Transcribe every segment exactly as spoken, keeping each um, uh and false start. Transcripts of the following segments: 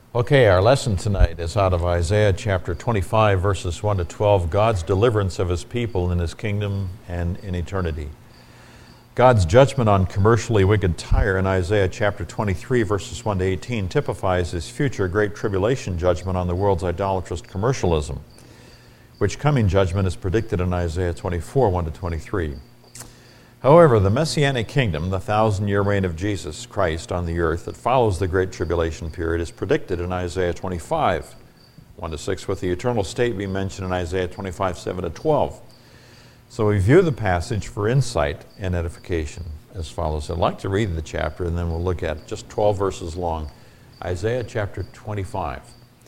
Okay, our lesson tonight is out of Isaiah chapter twenty-five, verses one to twelve, God's deliverance of his people in his kingdom and in eternity. God's judgment on commercially wicked Tyre in Isaiah chapter twenty-three, verses one to eighteen, typifies his future great tribulation judgment on the world's idolatrous commercialism, which coming judgment is predicted in Isaiah twenty-four, one to twenty-three. However, the Messianic kingdom, the thousand-year reign of Jesus Christ on the earth that follows the Great Tribulation period, is predicted in Isaiah twenty-five, one to six, with the eternal state being mentioned in Isaiah twenty-five, seven to twelve. So we view the passage for insight and edification as follows. I'd like to read the chapter and then we'll look at it, just twelve verses long. Isaiah chapter twenty-five.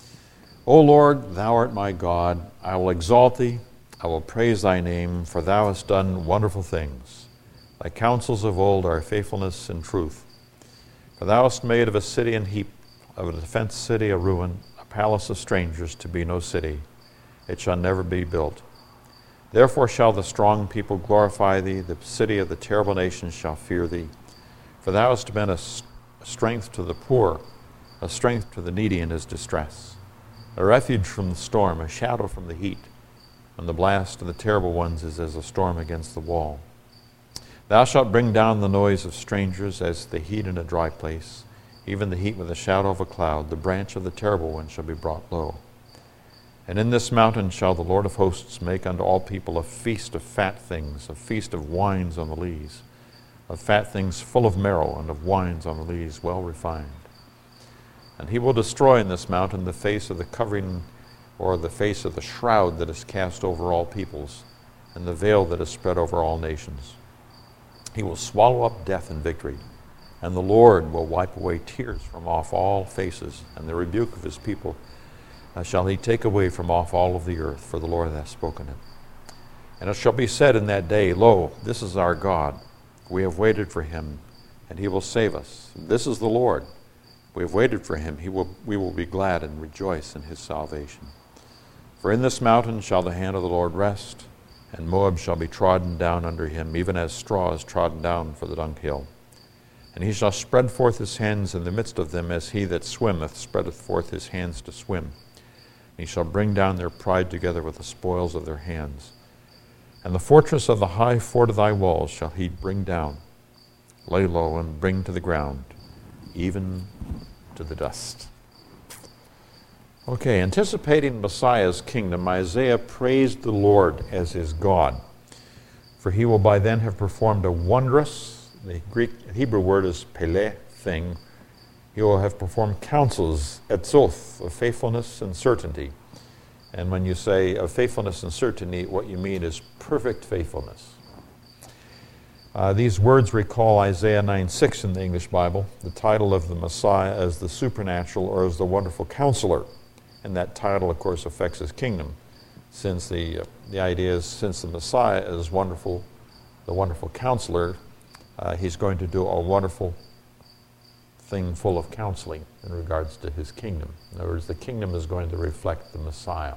O Lord, thou art my God, I will exalt thee, I will praise thy name, for thou hast done wonderful things. Thy counsels of old are faithfulness and truth. For thou hast made of a city an heap, of a defenced city a ruin, a palace of strangers to be no city. It shall never be built. Therefore shall the strong people glorify thee, the city of the terrible nations shall fear thee. For thou hast been a strength to the poor, a strength to the needy in his distress, a refuge from the storm, a shadow from the heat, when the blast of the terrible ones is as a storm against the wall. Thou shalt bring down the noise of strangers as the heat in a dry place, even the heat with the shadow of a cloud. The branch of the terrible one shall be brought low. And in this mountain shall the Lord of hosts make unto all people a feast of fat things, a feast of wines on the lees, of fat things full of marrow, and of wines on the lees well refined. And he will destroy in this mountain the face of the covering, or the face of the shroud that is cast over all peoples, and the veil that is spread over all nations. He will swallow up death in victory, and the Lord will wipe away tears from off all faces, and the rebuke of his people uh, shall he take away from off all of the earth, for the Lord hath spoken it. And it shall be said in that day, Lo, this is our God. We have waited for him, and he will save us. This is the Lord. We have waited for him. He will, we will be glad and rejoice in his salvation. For in this mountain shall the hand of the Lord rest, and Moab shall be trodden down under him, even as straw is trodden down for the dunghill. And he shall spread forth his hands in the midst of them, as he that swimmeth spreadeth forth his hands to swim. And he shall bring down their pride together with the spoils of their hands. And the fortress of the high fort of thy walls shall he bring down, lay low, and bring to the ground, even to the dust. Okay, anticipating Messiah's kingdom, Isaiah praised the Lord as his God, for he will by then have performed a wondrous, the Greek Hebrew word is pele, thing. He will have performed counsels, etzoth, of faithfulness and certainty. And when you say of faithfulness and certainty, what you mean is perfect faithfulness. Uh, these words recall Isaiah nine six in the English Bible, the title of the Messiah as the supernatural or as the wonderful counselor. And that title, of course, affects his kingdom, since the, uh, the idea is since the Messiah is wonderful, the wonderful counselor, uh, he's going to do a wonderful thing full of counseling in regards to his kingdom. In other words, the kingdom is going to reflect the Messiah.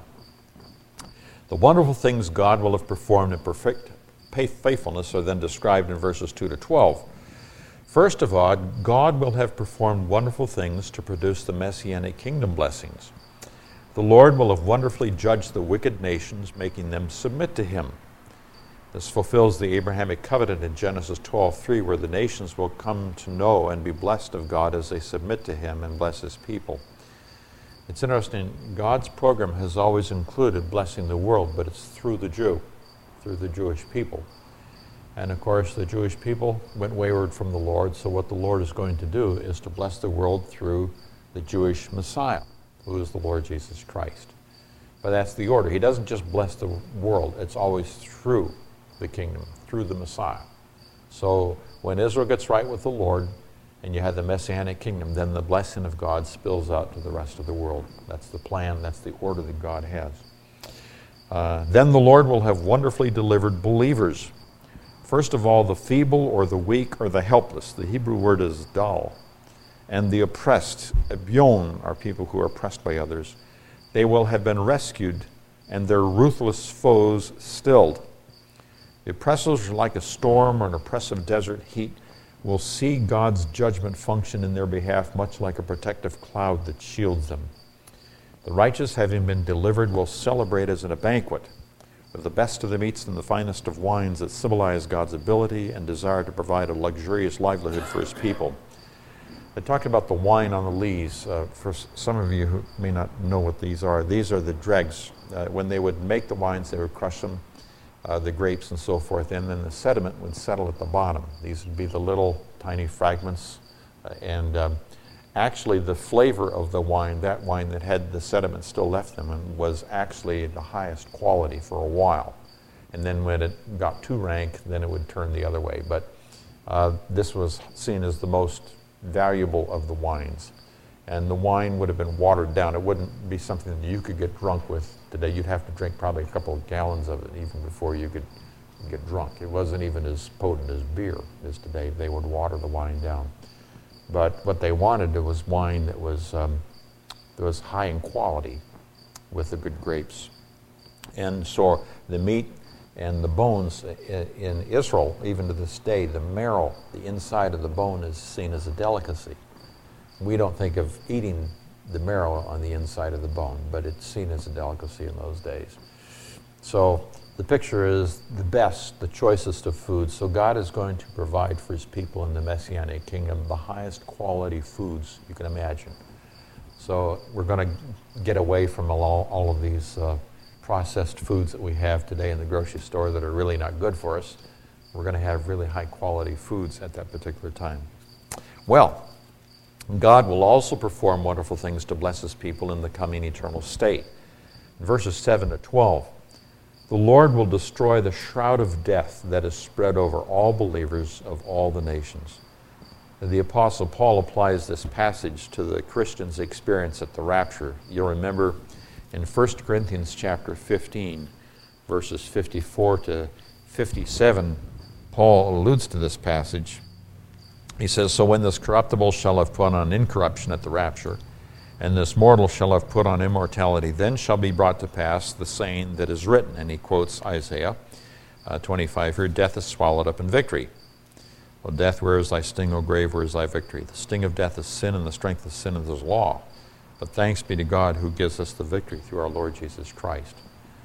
The wonderful things God will have performed in perfect faithfulness are then described in verses two to twelve. First of all, God will have performed wonderful things to produce the Messianic kingdom blessings. The Lord will have wonderfully judged the wicked nations, making them submit to him. This fulfills the Abrahamic covenant in Genesis twelve three, where the nations will come to know and be blessed of God as they submit to him and bless his people. It's interesting, God's program has always included blessing the world, but it's through the Jew, through the Jewish people. And of course, the Jewish people went wayward from the Lord, so what the Lord is going to do is to bless the world through the Jewish Messiah, who is the Lord Jesus Christ. But that's the order. He doesn't just bless the world. It's always through the kingdom, through the Messiah. So when Israel gets right with the Lord, and you have the Messianic kingdom, then the blessing of God spills out to the rest of the world. That's the plan. That's the order that God has. Uh, then the Lord will have wonderfully delivered believers. First of all, the feeble or the weak or the helpless. The Hebrew word is dal. And the oppressed, ebyon, are people who are oppressed by others. They will have been rescued and their ruthless foes stilled. The oppressors are like a storm or an oppressive desert heat will see God's judgment function in their behalf much like a protective cloud that shields them. The righteous, having been delivered, will celebrate as in a banquet with the best of the meats and the finest of wines that symbolize God's ability and desire to provide a luxurious livelihood for his people. I talked about the wine on the lees. Uh, for some of you who may not know what these are, these are the dregs. Uh, when they would make the wines, they would crush them, uh, the grapes and so forth, and then the sediment would settle at the bottom. These would be the little tiny fragments. Uh, and um, actually the flavor of the wine, that wine that had the sediment still left them, and was actually the highest quality for a while. And then when it got too rank, then it would turn the other way. But uh, this was seen as the most valuable of the wines. And the wine would have been watered down. It wouldn't be something that you could get drunk with today. You'd have to drink probably a couple of gallons of it even before you could get drunk. It wasn't even as potent as beer is today. They would water the wine down. But what they wanted was wine that was, um, that was high in quality with the good grapes. And so the meat and the bones in Israel, even to this day, the marrow, the inside of the bone, is seen as a delicacy. We don't think of eating the marrow on the inside of the bone, but it's seen as a delicacy in those days. So the picture is the best, the choicest of foods. So God is going to provide for his people in the Messianic kingdom the highest quality foods you can imagine. So we're going to get away from all, all of these uh, processed foods that we have today in the grocery store that are really not good for us. We're going to have really high quality foods at that particular time. Well, God will also perform wonderful things to bless his people in the coming eternal state. In verses seven to twelve, the Lord will destroy the shroud of death that is spread over all believers of all the nations. The Apostle Paul applies this passage to the Christians' experience at the rapture. You'll remember in First Corinthians chapter fifteen, verses fifty-four to fifty-seven, Paul alludes to this passage. He says, "So when this corruptible shall have put on incorruption at the rapture, and this mortal shall have put on immortality, then shall be brought to pass the saying that is written." And he quotes Isaiah uh, twenty-five here, "Death is swallowed up in victory. O death, where is thy sting? O grave, where is thy victory? The sting of death is sin, and the strength of sin is law. But thanks be to God who gives us the victory through our Lord Jesus Christ."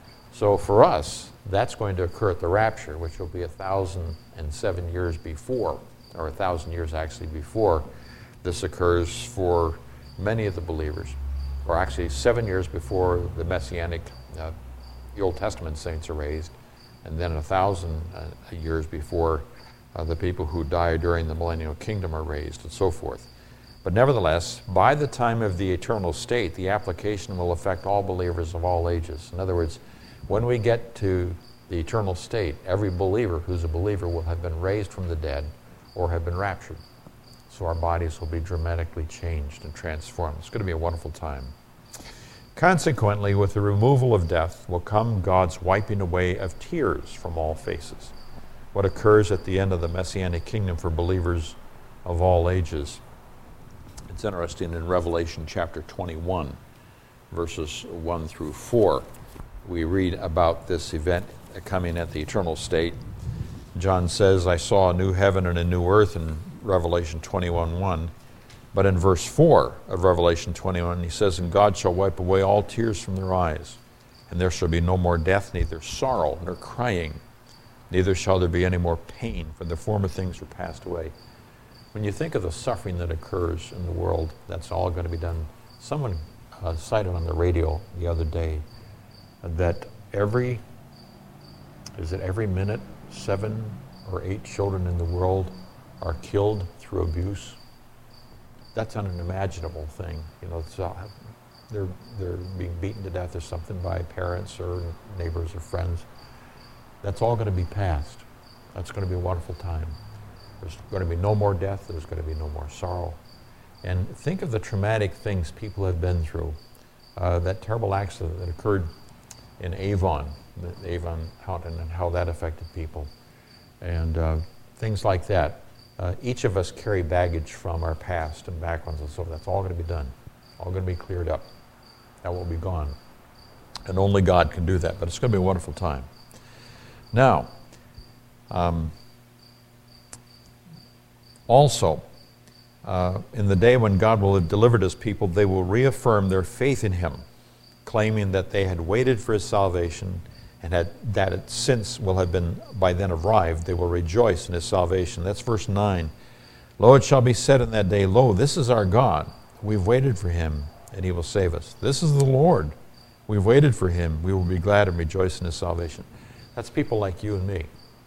So for us, that's going to occur at the rapture, which will be a thousand and seven years before, or a thousand years actually before this occurs for many of the believers, or actually seven years before the Messianic, uh, the Old Testament saints are raised, and then a thousand uh, years before uh, the people who die during the millennial kingdom are raised, and so forth. But nevertheless, by the time of the eternal state, the application will affect all believers of all ages. In other words, when we get to the eternal state, every believer who's a believer will have been raised from the dead or have been raptured. So our bodies will be dramatically changed and transformed. It's going to be a wonderful time. Consequently, with the removal of death will come God's wiping away of tears from all faces. What occurs at the end of the Messianic kingdom for believers of all ages. It's interesting in Revelation chapter twenty-one, verses one through four. We read about this event coming at the eternal state. John says, "I saw a new heaven and a new earth," in Revelation twenty-one one. But in verse four of Revelation twenty-one, he says, "And God shall wipe away all tears from their eyes, and there shall be no more death, neither sorrow nor crying, neither shall there be any more pain, for the former things are passed away." When you think of the suffering that occurs in the world, that's all going to be done. Someone uh, cited on the radio the other day that every, is it every minute, seven or eight children in the world are killed through abuse. That's an unimaginable thing. You know, it's, uh, they're, they're being beaten to death or something by parents or neighbors or friends. That's all going to be past. That's going to be a wonderful time. There's going to be no more death. There's going to be no more sorrow. And think of the traumatic things people have been through. Uh, that terrible accident that occurred in Avon, the Avon Mountain, and how that affected people. And uh, things like that. Uh, each of us carry baggage from our past and backgrounds and so forth. That's all going to be done. All going to be cleared up. That will be gone. And only God can do that. But it's going to be a wonderful time. Now, um, Also, uh, in the day when God will have delivered his people, they will reaffirm their faith in him, claiming that they had waited for his salvation and had, that it since will have been by then arrived. They will rejoice in his salvation. That's verse nine. Lo, it shall be said in that day, Lo, this is our God. We've waited for him, and he will save us. This is the Lord. We've waited for him. We will be glad and rejoice in his salvation. That's people like you and me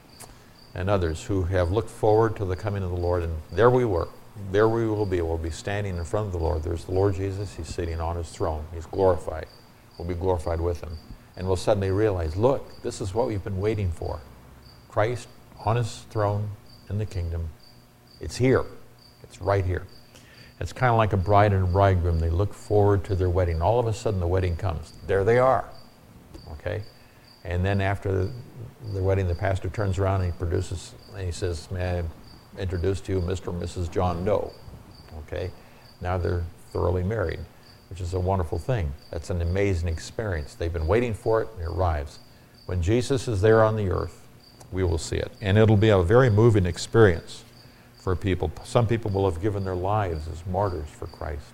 and others who have looked forward to the coming of the Lord, and there we were. There we will be. We'll be standing in front of the Lord. There's the Lord Jesus. He's sitting on his throne. He's glorified. We'll be glorified with him. And we'll suddenly realize, look, this is what we've been waiting for. Christ on his throne in the kingdom. It's here. It's right here. It's kind of like a bride and a bridegroom. They look forward to their wedding. All of a sudden the wedding comes. There they are. Okay? And then after the wedding, the pastor turns around and he produces, and he says, may I introduce to you Mister and Missus John Doe. Okay? Now they're thoroughly married, which is a wonderful thing. That's an amazing experience. They've been waiting for it, and it arrives. When Jesus is there on the earth, we will see it. And it'll be a very moving experience for people. Some people will have given their lives as martyrs for Christ,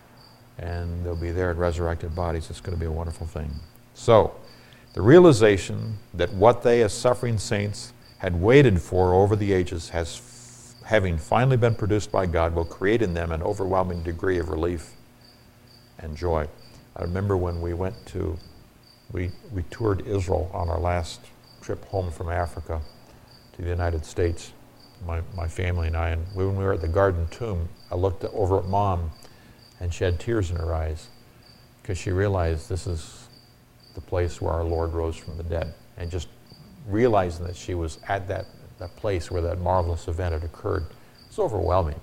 and they'll be there in resurrected bodies. It's going to be a wonderful thing. So, the realization that what they as suffering saints had waited for over the ages has, having finally been produced by God, will create in them an overwhelming degree of relief and joy. I remember when we went to, we, we toured Israel on our last trip home from Africa to the United States, my, my family and I, and when we were at the Garden Tomb, I looked over at Mom and she had tears in her eyes because she realized this is the place where our Lord rose from the dead, and just realizing that she was at that, that place where that marvelous event had occurred. It's overwhelming.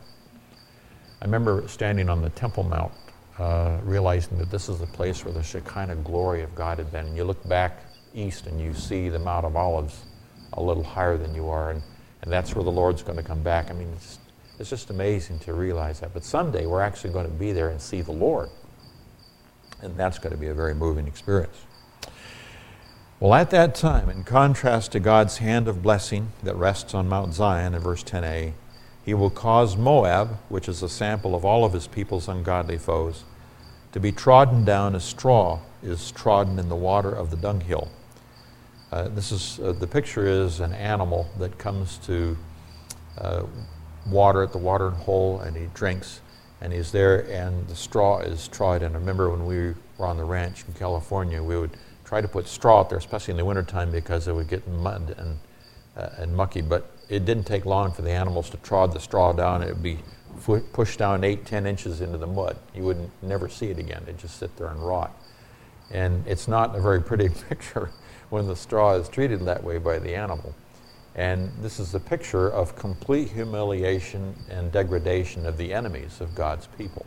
I remember standing on the Temple Mount, uh, realizing that this is the place where the Shekinah glory of God had been. And you look back east and you see the Mount of Olives a little higher than you are, and, and that's where the Lord's going to come back. I mean, it's, it's just amazing to realize that. But someday we're actually going to be there and see the Lord, and that's going to be a very moving experience. Well, at that time, in contrast to God's hand of blessing that rests on Mount Zion in verse ten a, he will cause Moab, which is a sample of all of his people's ungodly foes, to be trodden down as straw is trodden in the water of the dunghill. Uh, this is uh, the picture is an animal that comes to uh, water at the watering hole, and he drinks, and he's there, and the straw is trodden. I remember when we were on the ranch in California, we would try to put straw out there, especially in the wintertime, because it would get mud and, uh, and mucky. But it didn't take long for the animals to trod the straw down. It would be fu- pushed down eight, ten inches into the mud. You would never see it again. It'd just sit there and rot. And it's not a very pretty picture when the straw is treated that way by the animal. And this is a picture of complete humiliation and degradation of the enemies of God's people.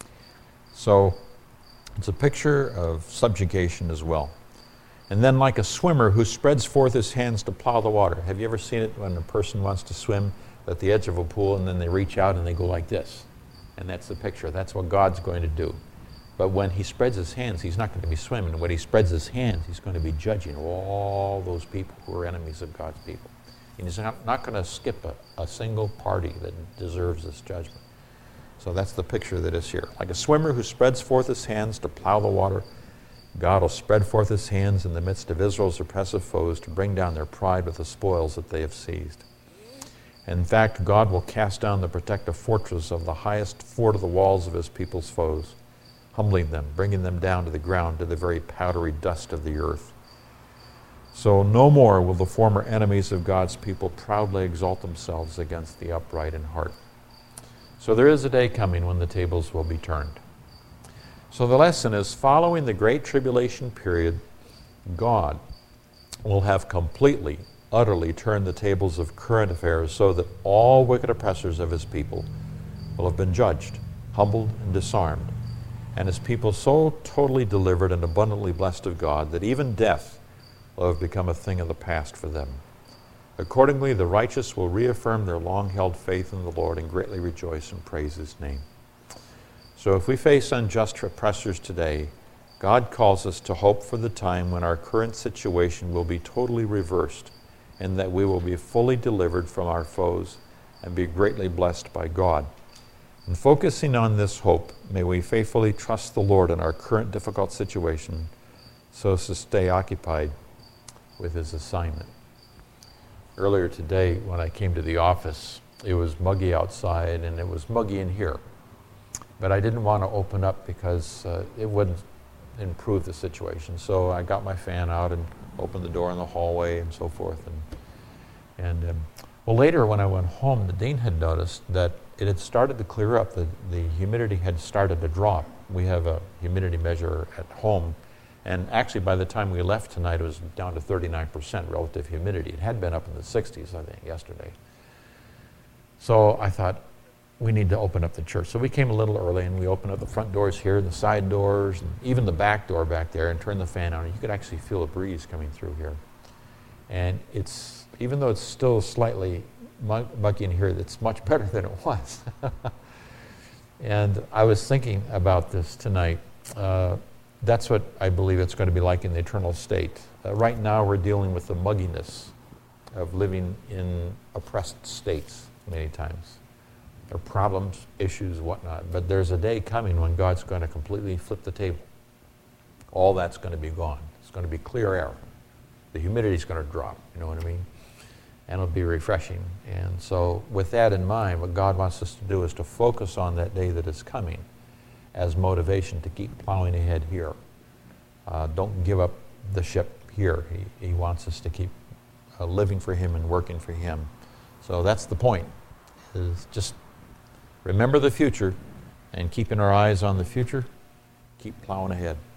So it's a picture of subjugation as well. And then like a swimmer who spreads forth his hands to plow the water. Have you ever seen it when a person wants to swim at the edge of a pool and then they reach out and they go like this? And that's the picture. That's what God's going to do. But when he spreads his hands, he's not going to be swimming. When he spreads his hands, he's going to be judging all those people who are enemies of God's people. And he's not, not going to skip a, a single party that deserves this judgment. So that's the picture that is here. Like a swimmer who spreads forth his hands to plow the water, God will spread forth his hands in the midst of Israel's oppressive foes to bring down their pride with the spoils that they have seized. In fact, God will cast down the protective fortress of the highest fort of the walls of his people's foes, humbling them, bringing them down to the ground, to the very powdery dust of the earth. So no more will the former enemies of God's people proudly exalt themselves against the upright in heart. So there is a day coming when the tables will be turned. So the lesson is, following the Great Tribulation period, God will have completely, utterly turned the tables of current affairs so that all wicked oppressors of his people will have been judged, humbled, and disarmed, and his people so totally delivered and abundantly blessed of God that even death will have become a thing of the past for them. Accordingly, the righteous will reaffirm their long-held faith in the Lord and greatly rejoice and praise his name. So if we face unjust oppressors today, God calls us to hope for the time when our current situation will be totally reversed and that we will be fully delivered from our foes and be greatly blessed by God. In focusing on this hope, may we faithfully trust the Lord in our current difficult situation so as to stay occupied with his assignment. Earlier today, when I came to the office, it was muggy outside and it was muggy in here. But I didn't want to open up because uh, it wouldn't improve the situation. So I got my fan out and opened the door in the hallway and so forth. And, and um, well, later when I went home, the dean had noticed that it had started to clear up. The, the humidity had started to drop. We have a humidity measure at home. And actually, by the time we left tonight, it was down to thirty-nine percent relative humidity. It had been up in the sixties, I think, yesterday. So I thought, we need to open up the church. So we came a little early, and we opened up the front doors here, the side doors, and even the back door back there, and turned the fan on. And you could actually feel a breeze coming through here. And it's, even though it's still slightly muggy in here, it's much better than it was. And I was thinking about this tonight. Uh, that's what I believe it's going to be like in the eternal state. Uh, right now we're dealing with the mugginess of living in oppressed states many times. There are problems, issues, whatnot. But there's a day coming when God's going to completely flip the table. All that's going to be gone. It's going to be clear air. The humidity's going to drop, you know what I mean? And it'll be refreshing. And so with that in mind, what God wants us to do is to focus on that day that is coming as motivation to keep plowing ahead here. Uh, don't give up the ship here. He, he wants us to keep uh, living for him and working for him. So that's the point, is just remember the future, and keeping our eyes on the future, keep plowing ahead.